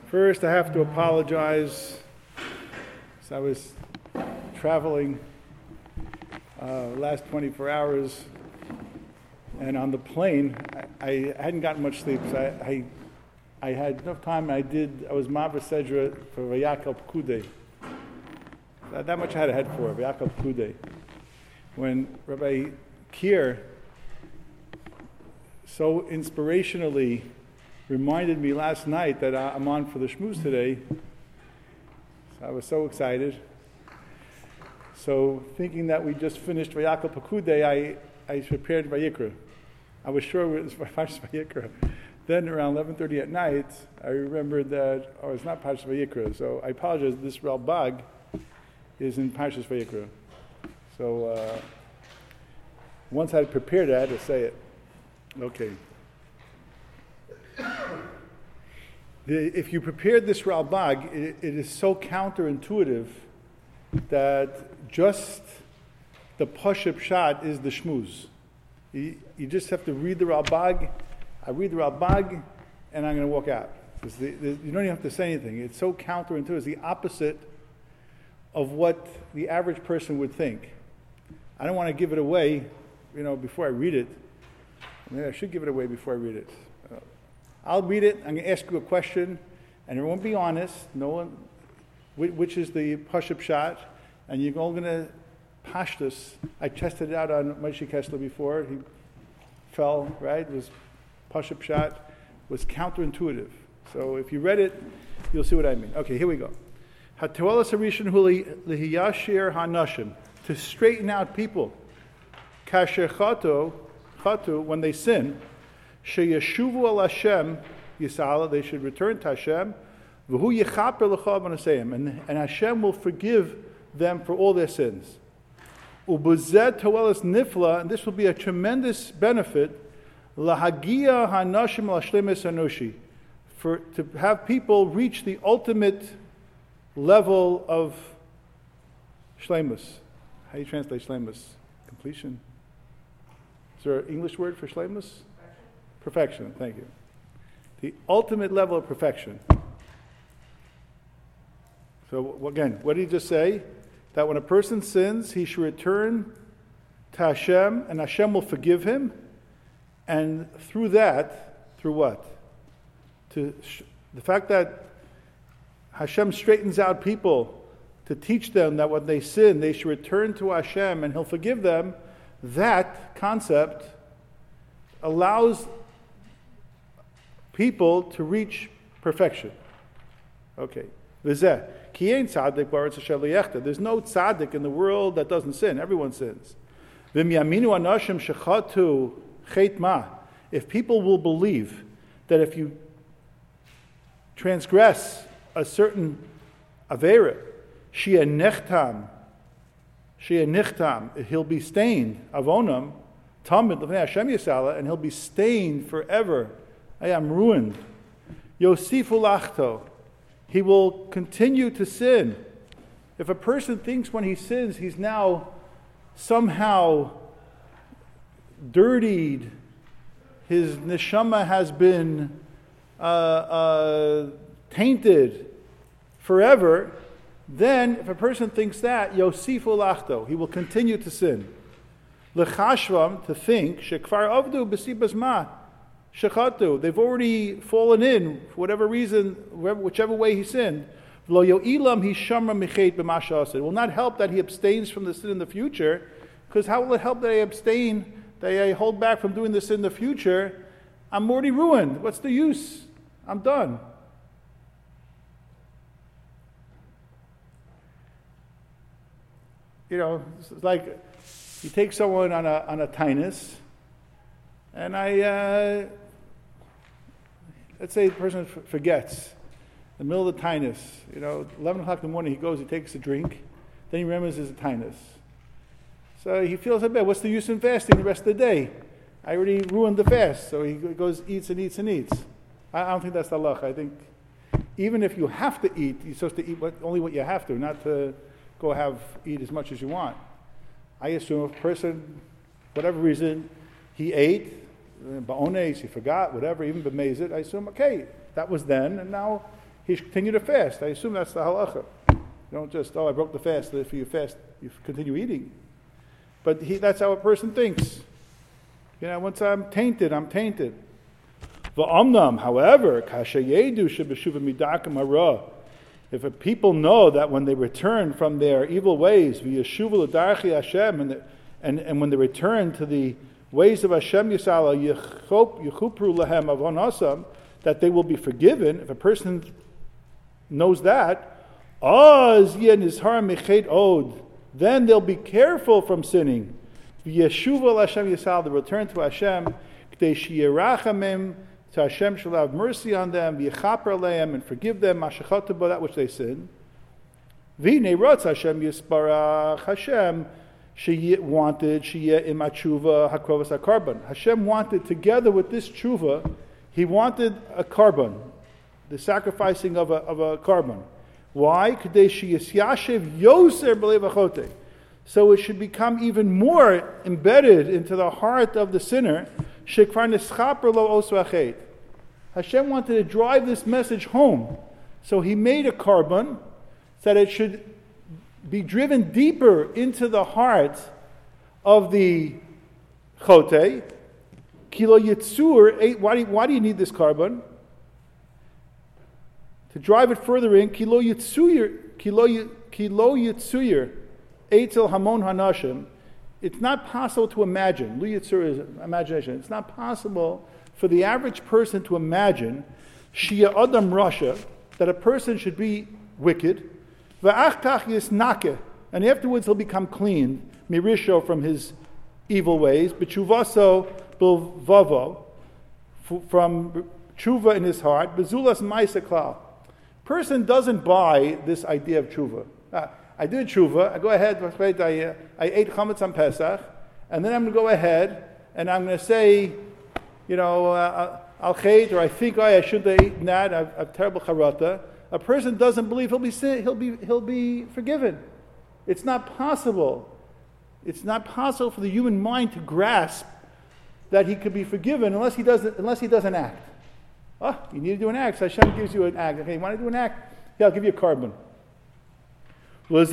First, I have to apologize. So I was traveling last 24 hours, and on the plane, I hadn't gotten much sleep. So I had enough time. I was Mavra Sedra for Vayakal Pekudei. That much I had a head for Vayakal Pekudei. When Rabbi Kier so inspirationally reminded me last night that I'm on for the shmooze today, so I was so excited. So thinking that we just finished Vayakal Pekudei, I prepared Vayikra. I was sure it was Parshas Vayikra. Then around 11:30 at night, I remembered that, it's not Parshas Vayikra. So I apologize, this Ralbag is in Parshas Vayikra. So once I prepared it, I had to say it. Okay. If you prepared this Ralbag, it is so counterintuitive that just the Pashup Pshat is the shmooze. You just have to read the Ralbag. I read the Ralbag, and I'm going to walk out. You don't even have to say anything. It's so counterintuitive. It's the opposite of what the average person would think. I don't want to give it away, before I read it. Maybe I should give it away before I read it. I'll read it. I'm going to ask you a question, and everyone be honest. No one, which is the Pashup Pshat, and you're all going to Pashtus. I tested it out on Moshe Kessler before. He fell, right? It was Pashup Pshat, was counterintuitive. So if you read it, you'll see what I mean. Okay, here we go. Hatoelas harishon hu lehiyashir hanashim, to straighten out people. Kasher chatu, when they sin, sheyeshuvu al Hashem yisala, they should return to Hashem. V'hu yechaper l'chav v'naseim, and Hashem will forgive them for all their sins. Ubuzet toelas nifla, and this will be a tremendous benefit. Lahagia hanashim l'shlemis anushi, to have people reach the ultimate level of shlemus. How do you translate shlemus? Completion. Is there an English word for shlemus? Perfection. Thank you. The ultimate level of perfection. So again, what did he just say? That when a person sins, he should return to Hashem, and Hashem will forgive him. And through what? The fact that Hashem straightens out people to teach them that when they sin, they should return to Hashem and He'll forgive them, that concept allows people to reach perfection. Okay. There's no tzaddik in the world that doesn't sin. Everyone sins. If people will believe that if you transgress a certain avera, shia nichtam, he'll be stained, avonam, tamid l'fnei Hashem yisala, and he'll be stained forever. I am ruined. Yosifu lachto, he will continue to sin. If a person thinks when he sins he's now somehow dirtied, his neshama has been tainted forever, then if a person thinks that, Yosifu lachto, he will continue to sin. L'chashvam, to think, shekvar avdu b'sibas ma, shechatu, they've already fallen in, for whatever reason, whichever way he sinned. Lo yo'ilam he shamra michet b'ma sha'aseh. It will not help that he abstains from the sin in the future, because how will it help that I abstain, that I hold back from doing this in the future? I'm already ruined. What's the use? I'm done. It's like you take someone on a tinus, and let's say the person forgets in the middle of the tinus. 11 o'clock in the morning, he goes, he takes a drink, then he remembers there's a tinus. So he feels a bit, what's the use in fasting the rest of the day? I already ruined the fast. So he goes, eats and eats and eats. I don't think that's the halach. I think even if you have to eat, you're supposed to eat only what you have to, not to go eat as much as you want. I assume if a person, whatever reason, he ate, ba'ones, he forgot, whatever, even b'mezit, I assume, okay, that was then, and now he should continue to fast. I assume that's the halacha. You don't just, I broke the fast, if you fast, you continue eating. But that's how a person thinks. Once I'm tainted, I'm tainted. V'amnam, however, kashayedu shebeshuva midakam hara. If a people know that when they return from their evil ways, v'yeshuva l'darchi Hashem, and when they return to the ways of Hashem Yisala, yichupru lahem avonasam, that they will be forgiven. If a person knows that, oz yen izhar mechet od, then they'll be careful from sinning. V'yeshuva l'Hashem Yisala, they return to Hashem, k'dei sheyirachamim, so Hashem shall have mercy on them, v'yechaper aleim, and forgive them, mashachatu, that which they sin. V'nei rotz Hashem yisbarach, Hashem wanted sheyeh im hatshuva hakrovas hakarban. Hashem wanted, together with this tshuva, He wanted a karban, the sacrificing of a karban. Why? K'dei sheyisyashiv yoser b'leiv achote. So it should become even more embedded into the heart of the sinner. Hashem wanted to drive this message home. So He made a karban so that it should be driven deeper into the heart of the chote. Kilo yitzur, why do you need this karban? To drive it further in, kilo yitzur, eitel hamon hanashim. It's not possible to imagine. Lu Yitzur is imagination. It's not possible for the average person to imagine Shia Adam Rasha, that a person should be wicked, Va'ach yisnake, and afterwards he'll become clean, Mirisho, from his evil ways, B'tshuvaso bilvavo, from tshuva in his heart, Bezulas ma'aseh klal. Person doesn't buy this idea of tshuva. I did tshuva, I go ahead, I ate chametz on Pesach, and then I'm going to go ahead and I'm going to say, I'll chait, or I think I shouldn't have eaten that, I've terrible charata. A person doesn't believe he'll be forgiven. It's not possible. It's not possible for the human mind to grasp that he could be forgiven unless he does an act. Oh, you need to do an act. So Hashem gives you an act. Okay, you want to do an act? Yeah, I'll give you a carbon. That's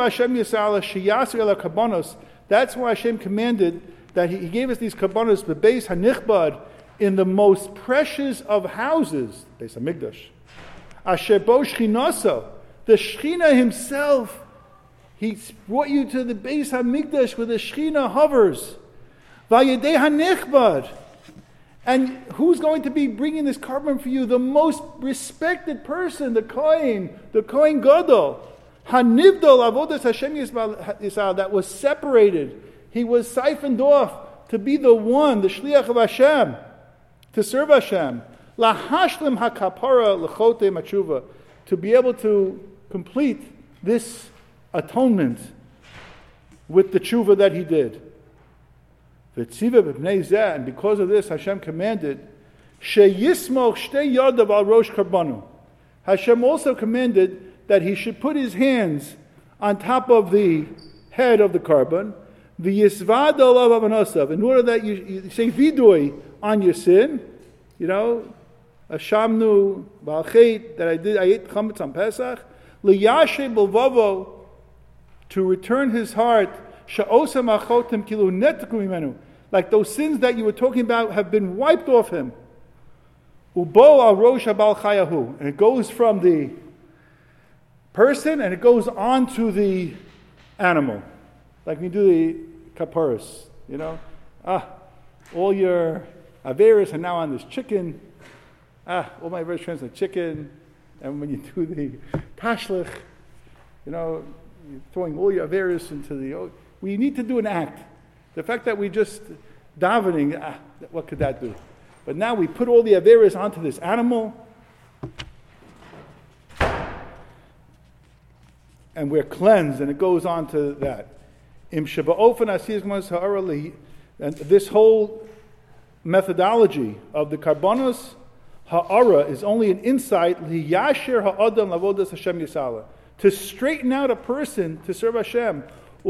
why Hashem commanded that He gave us these karbanos, the beis hanichbad, in the most precious of houses, Beis Hamikdash. Asher bo shchinaso, the Shechina Himself, He brought you to the Beis Hamikdash where the Shechina hovers. Vayedei hanichbad. And who's going to be bringing this carbon for you? The most respected person, the Kohen Gadol. Hanivdol avodas Hashem Yisrael, that was separated. He was siphoned off to be the one, the shliach of Hashem, to serve Hashem. Lahashlim hakapara lechote matshuva, to be able to complete this atonement with the tshuva that he did. And because of this, Hashem commanded, sheyismoch shtei yadav al rosh karbanu. Hashem also commanded that he should put his hands on top of the head of the carbon, v'yisvad olav avanosav, in order that you say vidui on your sin, ashamnu ba'alchet, that I ate chametz on Pesach, liyashe b'lvavo, to return his heart, sha'osam achotem kilu netku mimenu, like those sins that you were talking about have been wiped off him. Ubo al rosh habal chayahu, and it goes from the person and it goes on to the animal, like we do the kaparis. All your averis are now on this chicken. All my averis translate chicken, and when you do the tashlich, you're throwing all your averis into the. We need to do an act. The fact that we just davening, what could that do? But now we put all the averis onto this animal, and we're cleansed, and it goes on to that. And this whole methodology of the karbonos ha'ara is only an insight to straighten out a person to serve Hashem,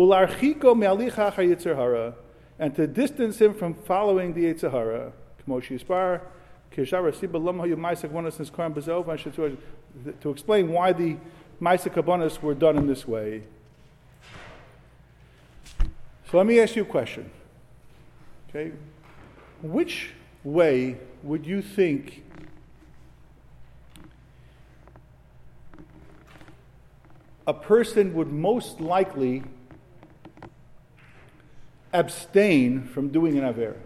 and to distance him from following the Yetzer Hara. to explain why the Ma'aseh Kabbanos were done in this way. So let me ask you a question. Okay, which way would you think a person would most likely abstain from doing an Avera?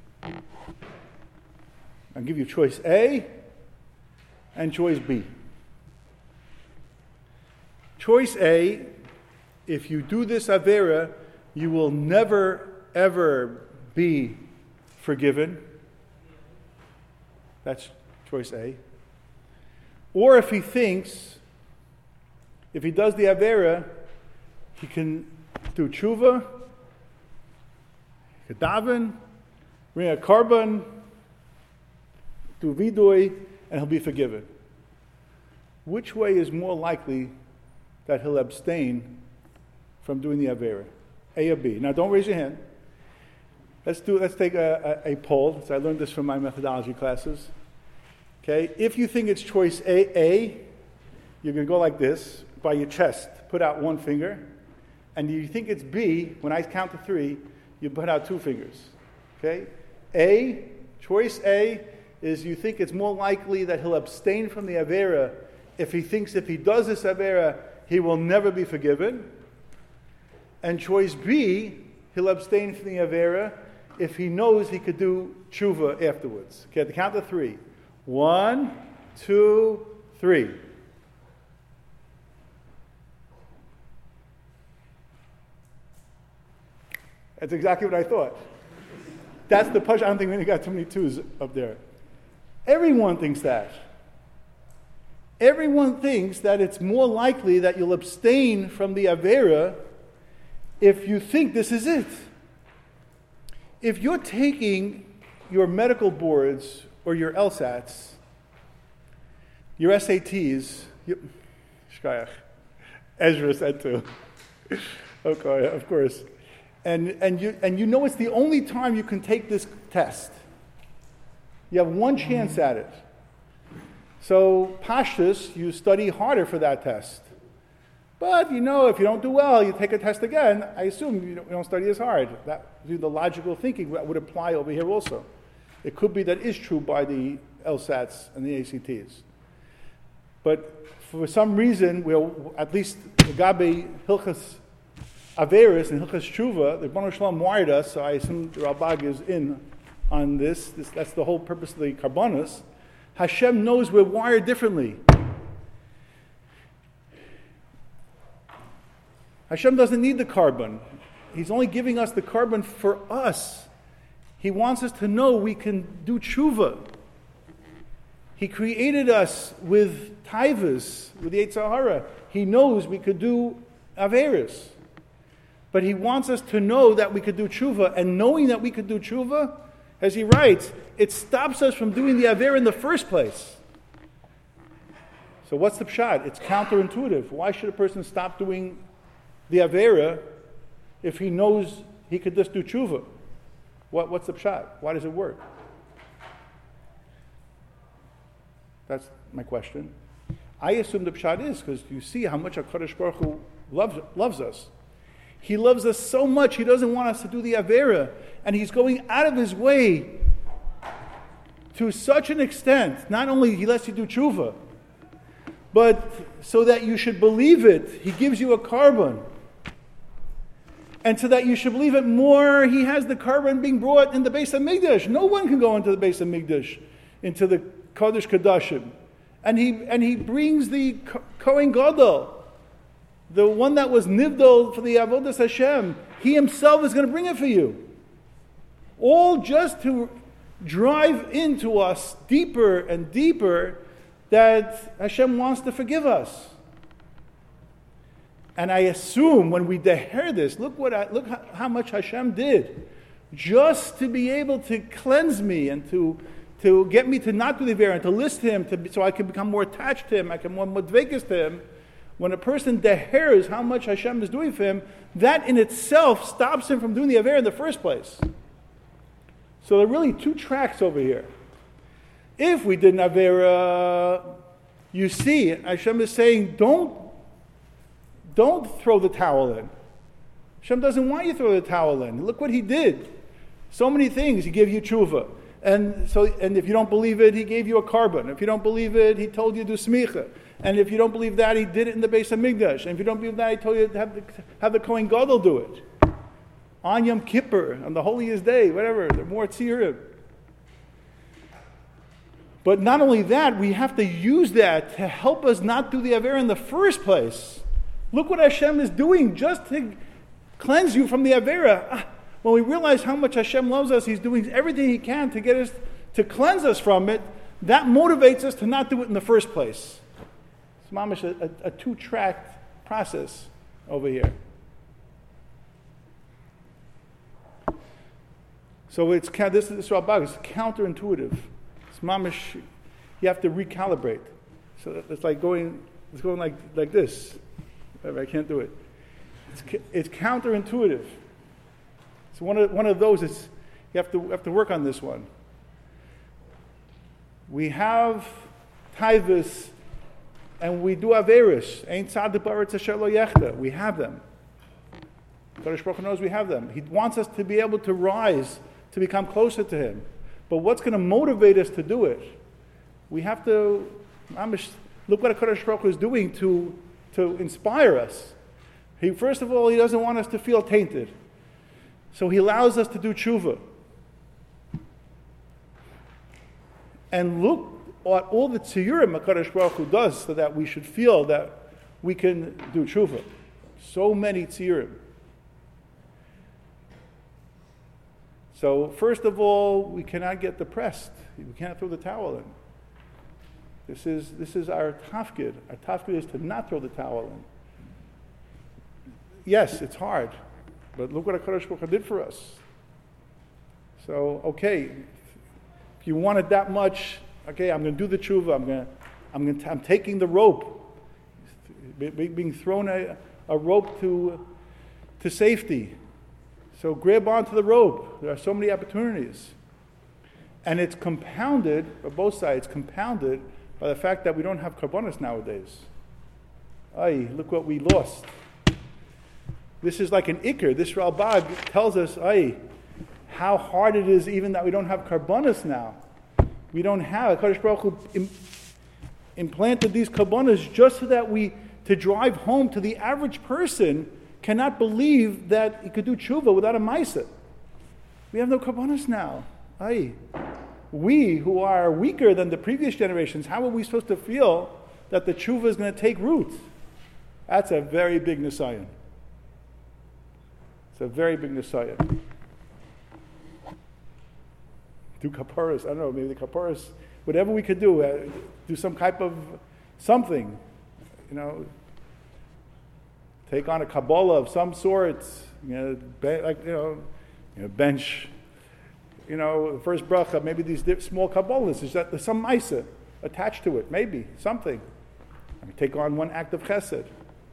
I'll give you choice A and choice B. Choice A, if you do this Avera, you will never, ever be forgiven. That's choice A. Or if he thinks, if he does the Avera, he can do tshuva, he can daven, bring a korban, do vidui, and he'll be forgiven. Which way is more likely that he'll abstain from doing the Avera? A or B? Now don't raise your hand. Let's take a poll. So I learned this from my methodology classes. Okay, if you think it's choice A, you're going to go like this, by your chest, put out one finger. And you think it's B, when I count to 3, you put out 2 fingers. Okay? A, choice A, is you think it's more likely that he'll abstain from the Avera if he thinks if he does this Avera, he will never be forgiven. And choice B, he'll abstain from the Avera if he knows he could do tshuva afterwards. Okay, at the count of 3. 1, 2, 3. That's exactly what I thought. That's the push. I don't think we got too many 2s up there. Everyone thinks that. Everyone thinks that it's more likely that you'll abstain from the Avera if you think this is it. If you're taking your medical boards or your LSATs, your SATs, Shkayach, Ezra said too. Okay, of course. And you know it's the only time you can take this test. You have one chance at it. So, Pashtus, you study harder for that test. But, if you don't do well, you take a test again, I assume you don't study as hard. That would be the logical thinking that would apply over here also. It could be that is true by the LSATs and the ACTs. But for some reason, at least the Gabi Hilchas Averis and Hilchas Tshuva, the Rebbeinu Shalom wired us, so I assume the Ralbag is in on this. That's the whole purpose of the Karbanos. Hashem knows we're wired differently. Hashem doesn't need the korban. He's only giving us the korban for us. He wants us to know we can do tshuva. He created us with taivas, with the Yetzer Hara. He knows we could do averis. But he wants us to know that we could do tshuva. And knowing that we could do tshuva, as he writes, it stops us from doing the aver in the first place. So what's the pshat? It's counterintuitive. Why should a person stop doing the avera if he knows he could just do tshuva? What's the pshat? Why does it work? That's my question. I assume the pshat is because you see how much HaKadosh Baruch Hu loves us. He loves us so much, he doesn't want us to do the avera. And he's going out of his way to such an extent. Not only he lets you do tshuva, but so that you should believe it, he gives you a korban. And so that you should believe it more, he has the korban being brought in the Beis HaMikdash. No one can go into the Beis HaMikdash, into the Kodesh Kodashim. And he brings the Kohen Gadol, the one that was nivdol for the Avodas Hashem. He himself is going to bring it for you. All just to drive into us deeper and deeper that Hashem wants to forgive us. And I assume when we deher this, look how much Hashem did, just to be able to cleanse me and to get me to not do the Avera and to list him, so I can become more attached to him, I can more modvekes to him. When a person dehers how much Hashem is doing for him, that in itself stops him from doing the Avera in the first place. So there are really two tracks over here. If we did an Avera, You see, Hashem is saying, don't throw the towel in. Hashem doesn't want you to throw the towel in. Look what He did. So many things. He gave you tshuva. And if you don't believe it, He gave you a carbon. If you don't believe it, He told you to do smicha. And if you don't believe that, He did it in the Beis HaMikdash. And if you don't believe that, He told you to have the Kohen Gadol do it. On Yom Kippur, on the holiest day, whatever, the more tzirim. But not only that, we have to use that to help us not do the Avera in the first place. Look what Hashem is doing just to cleanse you from the Avera. When we realize how much Hashem loves us, He's doing everything He can to get us, to cleanse us from it. That motivates us to not do it in the first place. It's mamish a two-track process over here. So this Ralbag is counterintuitive. It's mamish. You have to recalibrate. So it's going like this. I can't do it. It's counterintuitive. It's one of those. You have to work on this one. We have taivas, and we do averis. Ein tzaddik ba'aretz asher lo yechta. We have them. Kadosh Baruch Hu knows we have them. He wants us to be able to rise, to become closer to Him. But what's going to motivate us to do it? We have to look what Kadosh Baruch Hu is doing to inspire us. First of all, He doesn't want us to feel tainted. So He allows us to do tshuva. And look at all the tziyurim HaKadosh Baruch Hu does so that we should feel that we can do tshuva. So many tziyurim. So first of all, we cannot get depressed. We cannot throw the towel in. This is our tafkid. Our tafkid is to not throw the towel in. Yes, it's hard, but look what HaKadosh Baruch Hu did for us. So, okay, if you want it that much, okay, I'm going to do the tshuva. I'm taking the rope, being thrown a rope to safety. So grab onto the rope. There are so many opportunities. And it's compounded, on both sides, compounded by the fact that we don't have karbonos nowadays. Ay, look what we lost. This is like an ikr. This Ralbag tells us, ay, how hard it is even that we don't have karbonos now. We don't have. HaKadosh Baruch Hu implanted these karbonos just so that to drive home to the average person cannot believe that he could do tshuva without a maisa. We have no karbonos now. Ay. We, who are weaker than the previous generations, how are we supposed to feel that the tshuva is going to take root? That's a very big nisayon. It's a very big nisayon. Do kaparas, I don't know, maybe the kaparas, whatever we could do some type of something, take on a Kabbalah of some sort, bench, the first bracha, maybe these small Kabbalahs, is that there's some maisa attached to it, maybe, something. Take on one act of chesed.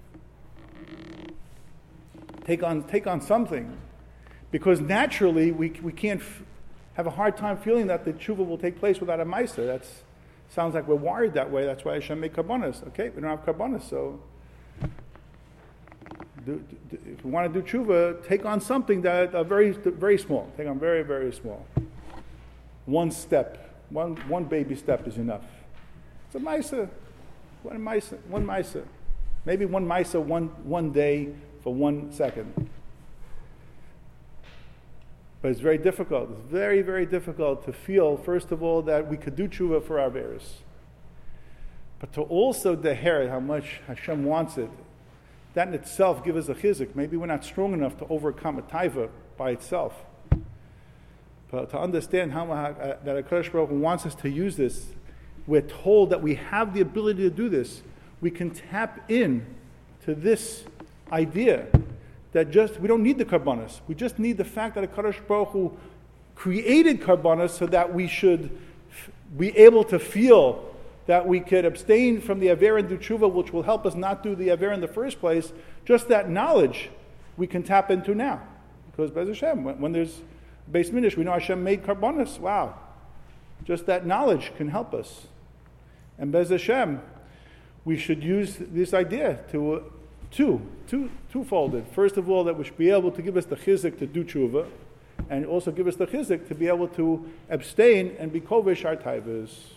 Take on something. Because naturally, we can't have a hard time feeling that the tshuva will take place without a maisa. That sounds like we're wired that way. That's why Hashem made karbonos. Okay, we don't have karbonos, so if we want to do tshuva, take on something that very, very small. Take on very, very small. One step, one baby step is enough. It's a maisa, one maisa, maybe one maisa one day for 1 second. But it's very difficult. It's very, very difficult to feel, first of all, that we could do tshuva for our bears. But to also deher how much Hashem wants it, that in itself gives us a chizuk. Maybe we're not strong enough to overcome a taiva by itself. But to understand that HaKadosh Baruch Hu wants us to use this, we're told that we have the ability to do this. We can tap in to this idea that we don't need the karbonos. We just need the fact that HaKadosh Baruch Hu created karbonos so that we should be able to feel that we could abstain from the Avera and do tshuva, which will help us not do the Avera in the first place. Just that knowledge we can tap into now. Because Bez Hashem, when there's Beis Mikdash, we know Hashem made karbonos. Wow. Just that knowledge can help us. And Bez Hashem, we should use this idea to twofolded. First of all, that we should be able to give us the chizuk to do tshuva, and also give us the chizuk to be able to abstain and be kovish our taivas.